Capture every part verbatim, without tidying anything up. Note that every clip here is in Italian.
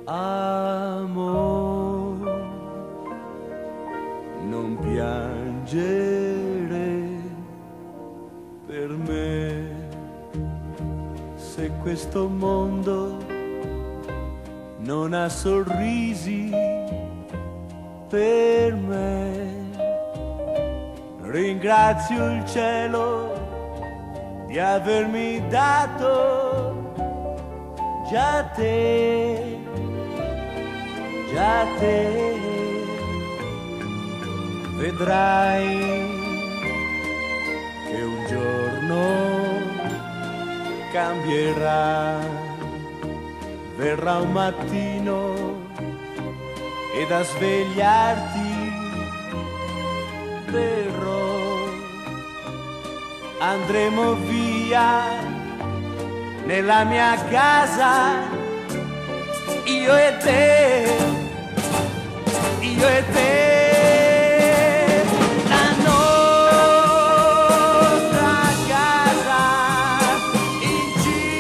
Amore, non piangere per me, se questo mondo non ha sorrisi per me. Ringrazio il cielo di avermi dato già te, già te. Vedrai che un giorno cambierà, verrà un mattino ed a svegliarti verrò. Andremo via nella mia casa, io e te, io e te. La nostra casa in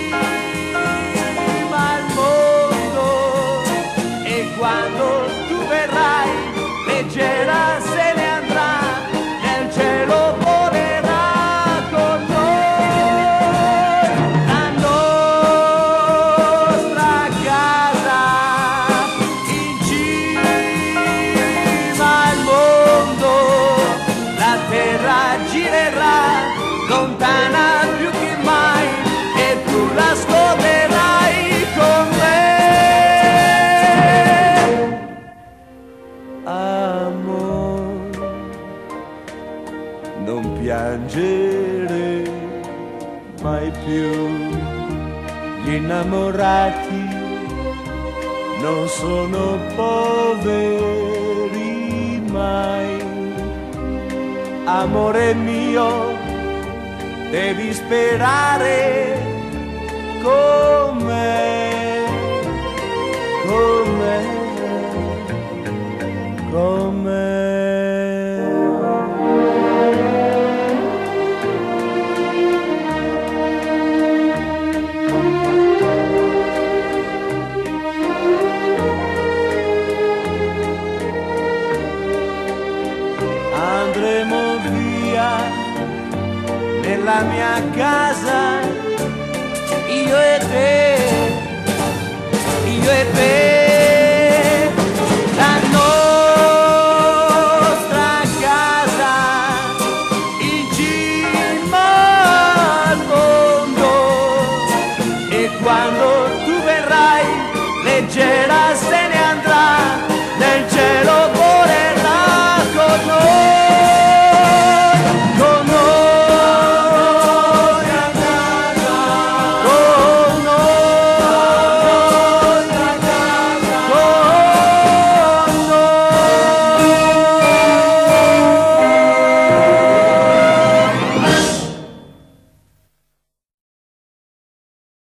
cima al mondo, e quando tu verrai leggera se ne andrà, nel cielo volerà con noi. La nostra casa in cima al mondo, la terra girerà lontana più che mai e tu l'ascolterai con me. Amore, non piangere mai più, gli innamorati non sono poveri mai. Amore mio, devi sperare con me, con me, con me. Andremo via nella mia casa, io e te, io e te.